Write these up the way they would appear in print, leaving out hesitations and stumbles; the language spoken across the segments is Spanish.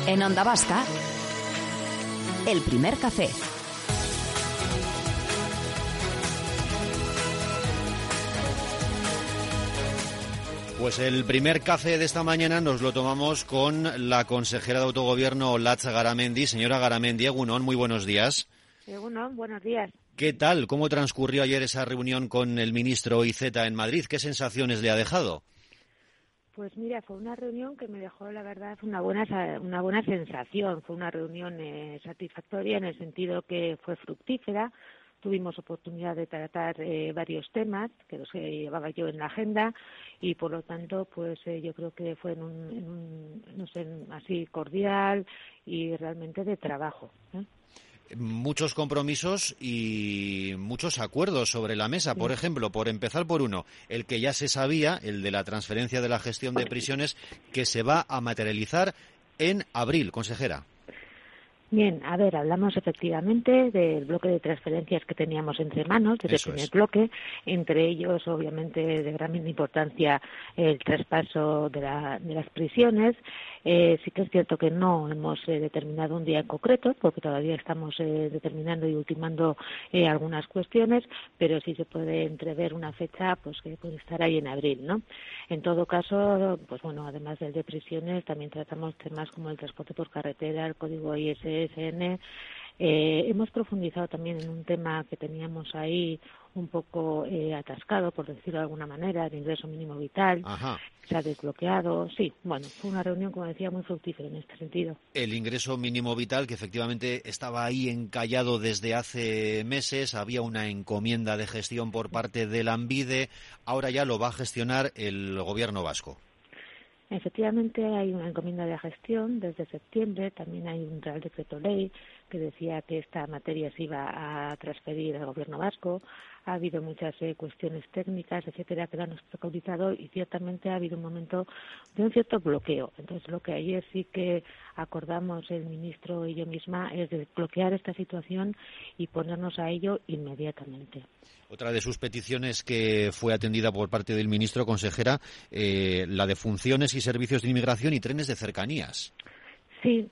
En Onda Vasca, El Primer Café. Pues el primer café de esta mañana nos lo tomamos con la consejera de Autogobierno, Olatz Garamendi. Señora Garamendi, Egunon, muy buenos días. Egunon, buenos días. ¿Qué tal? ¿Cómo transcurrió ayer esa reunión con el ministro Iceta en Madrid? ¿Qué sensaciones le ha dejado? Pues mira, fue una reunión que me dejó, la verdad, una buena sensación. Fue una reunión satisfactoria en el sentido que fue fructífera. Tuvimos oportunidad de tratar varios temas que los llevaba yo en la agenda y, por lo tanto, pues yo creo que fue no sé, así cordial y realmente de trabajo. Muchos compromisos y muchos acuerdos sobre la mesa. Por ejemplo, por empezar por uno, el que ya se sabía, el de la transferencia de la gestión de prisiones, que se va a materializar en abril, consejera. Bien, a ver, hablamos efectivamente del bloque de transferencias que teníamos entre manos, desde el primer bloque, entre ellos, obviamente, de gran importancia el traspaso de las prisiones. Sí que es cierto que no hemos determinado un día en concreto, porque todavía estamos determinando y ultimando algunas cuestiones, pero sí se puede entrever una fecha pues que puede estar ahí en abril, ¿no? En todo caso, pues bueno, además del de prisiones, también tratamos temas como el transporte por carretera, el código ISSN. Hemos profundizado también en un tema que teníamos ahí un poco atascado, por decirlo de alguna manera, el ingreso mínimo vital. Ajá. Se ha desbloqueado. Sí, bueno, fue una reunión, como decía, muy fructífera en este sentido. El ingreso mínimo vital, que efectivamente estaba ahí encallado desde hace meses, había una encomienda de gestión por parte del ANVIDE, ahora ya lo va a gestionar el gobierno vasco. Efectivamente, hay una encomienda de gestión desde septiembre. También hay un Real Decreto Ley que decía que esta materia se iba a transferir al Gobierno vasco. Ha habido muchas cuestiones técnicas, etcétera, que lo han obstaculizado y ciertamente ha habido un momento de un cierto bloqueo. Entonces, lo que ayer sí que acordamos el ministro y yo misma es desbloquear esta situación y ponernos a ello inmediatamente. Otra de sus peticiones que fue atendida por parte del ministro, consejera, la de funciones y servicios de inmigración y trenes de cercanías. Sí.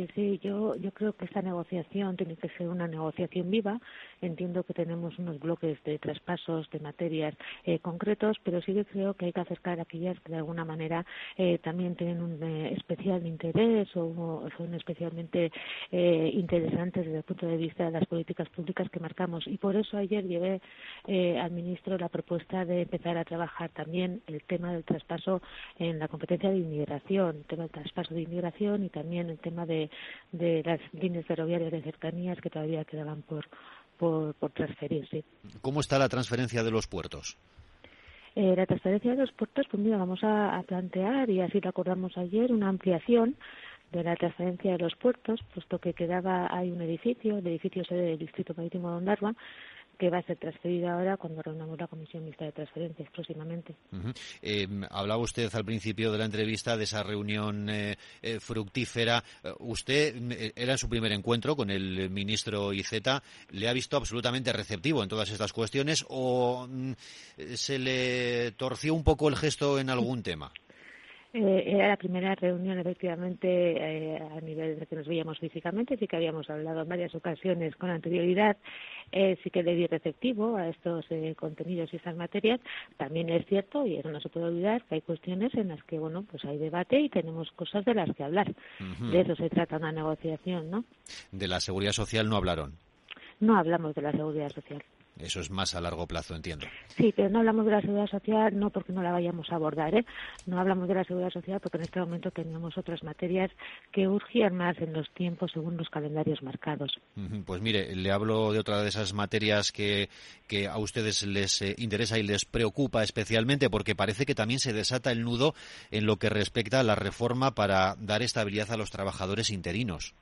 Yo creo que esta negociación tiene que ser una negociación viva. Entiendo que tenemos unos bloques de traspasos de materias concretos, pero sí que creo que hay que acercar a aquellas que de alguna manera también tienen un especial interés o son especialmente interesantes desde el punto de vista de las políticas públicas que marcamos. Y por eso ayer llevé al ministro la propuesta de empezar a trabajar también el tema del traspaso en la competencia de inmigración, el tema del traspaso de inmigración y también el tema de las líneas ferroviarias de cercanías que todavía quedaban por transferirse. ¿Cómo está la transferencia de los puertos? La transferencia de los puertos, pues mira, vamos a plantear, y así lo acordamos ayer, una ampliación de la transferencia de los puertos, puesto que hay un edificio, el edificio sede del Distrito Marítimo de Ondarroa, que va a ser transferido ahora cuando reunamos la Comisión Mixta de Transferencias próximamente. Hablaba usted al principio de la entrevista de esa reunión fructífera. Usted era en su primer encuentro con el ministro Iceta. ¿Le ha visto absolutamente receptivo en todas estas cuestiones o se le torció un poco el gesto en algún tema? Era la primera reunión, efectivamente, a nivel de que nos veíamos físicamente. Sí que habíamos hablado en varias ocasiones con anterioridad. Sí que le di receptivo a estos contenidos y estas materias. También es cierto, y eso no se puede olvidar, que hay cuestiones en las que, bueno, pues hay debate y tenemos cosas de las que hablar. De eso se trata una negociación, ¿no? De la seguridad social no hablaron. No hablamos de la seguridad social. Eso es más a largo plazo, entiendo. Sí, pero no hablamos de la seguridad social no porque no la vayamos a abordar, ¿eh? No hablamos de la seguridad social porque en este momento teníamos otras materias que urgían más en los tiempos según los calendarios marcados. Pues mire, le hablo de otra de esas materias que a ustedes les interesa y les preocupa especialmente porque parece que también se desata el nudo en lo que respecta a la reforma para dar estabilidad a los trabajadores interinos.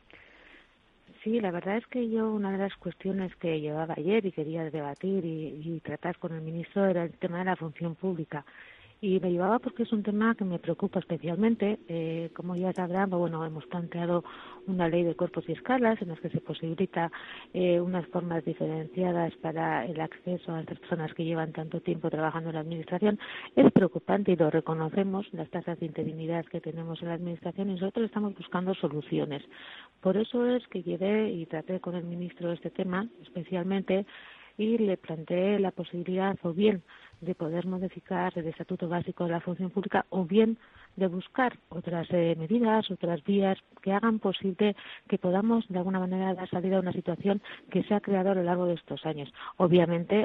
Sí, la verdad es que yo una de las cuestiones que llevaba ayer y quería debatir y tratar con el ministro era el tema de la función pública. Y me llevaba porque es un tema que me preocupa especialmente. Como ya sabrán, bueno, hemos planteado una ley de cuerpos y escalas en las que se posibilita unas formas diferenciadas para el acceso a estas personas que llevan tanto tiempo trabajando en la Administración. Es preocupante y lo reconocemos, las tasas de interinidad que tenemos en la Administración, y nosotros estamos buscando soluciones. Por eso es que llevé y traté con el ministro este tema especialmente, y le planteé la posibilidad o bien de poder modificar el Estatuto Básico de la Función Pública o bien de buscar otras medidas, otras vías que hagan posible que podamos de alguna manera dar salida a una situación que se ha creado a lo largo de estos años. Obviamente,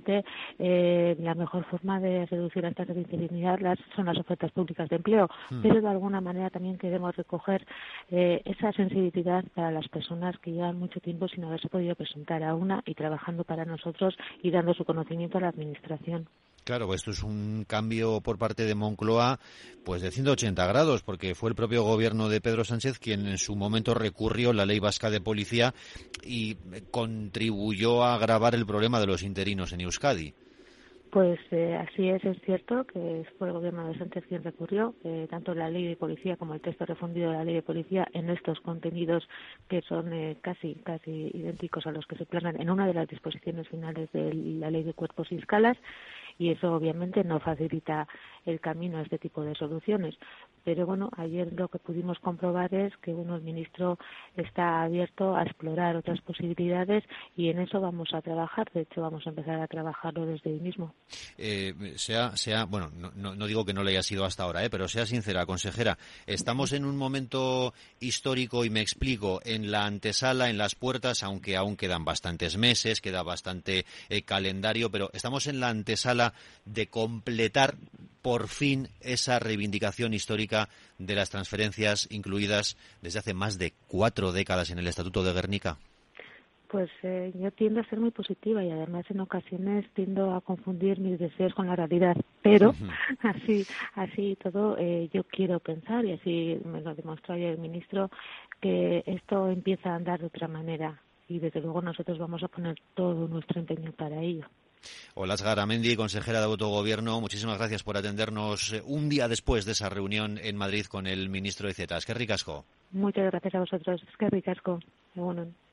la mejor forma de reducir las tasas de interinidad son las ofertas públicas de empleo, pero de alguna manera también queremos recoger esa sensibilidad para las personas que llevan mucho tiempo sin haberse podido presentar a una y trabajando para nosotros y dando su conocimiento a la Administración. Claro, esto es un cambio por parte de Moncloa pues de 180 grados, porque fue el propio gobierno de Pedro Sánchez quien en su momento recurrió la Ley Vasca de Policía y contribuyó a agravar el problema de los interinos en Euskadi. Pues así es cierto que fue el gobierno de Sánchez quien recurrió, tanto la ley de policía como el texto refundido de la ley de policía en estos contenidos que son casi idénticos a los que se plasman en una de las disposiciones finales de la ley de cuerpos y escalas, y eso obviamente no facilita el camino a este tipo de soluciones. Pero bueno, ayer lo que pudimos comprobar es que el ministro está abierto a explorar otras posibilidades y en eso vamos a trabajar. De hecho, vamos a empezar a trabajarlo desde hoy mismo. Bueno, no digo que no le haya sido hasta ahora, pero sea sincera, consejera, estamos en un momento histórico y me explico, en la antesala, en las puertas, aunque aún quedan bastantes meses, queda bastante calendario, pero estamos en la antesala de completar por fin esa reivindicación histórica de las transferencias incluidas desde hace más de 4 décadas en el Estatuto de Gernika. Pues yo tiendo a ser muy positiva y además en ocasiones tiendo a confundir mis deseos con la realidad, pero así todo yo quiero pensar, y así me lo demostró ayer el ministro, que esto empieza a andar de otra manera y desde luego nosotros vamos a poner todo nuestro empeño para ello. Olatz Garamendi, consejera de Autogobierno, muchísimas gracias por atendernos un día después de esa reunión en Madrid con el ministro Iceta. Eskerrik asko. Muchas gracias a vosotros. Eskerrik asko. Egunon.